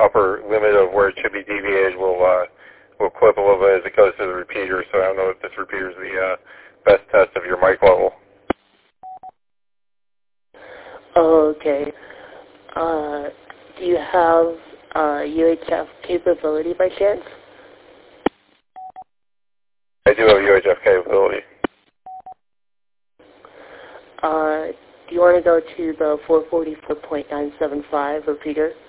upper limit of where it should be deviated will clip a little bit as it goes to the repeater. So I don't know if this repeater is the best test of your mic level. Okay. Do you have UHF capability by chance? I do have UHF capability. Do you want to go to the 444.975 repeater?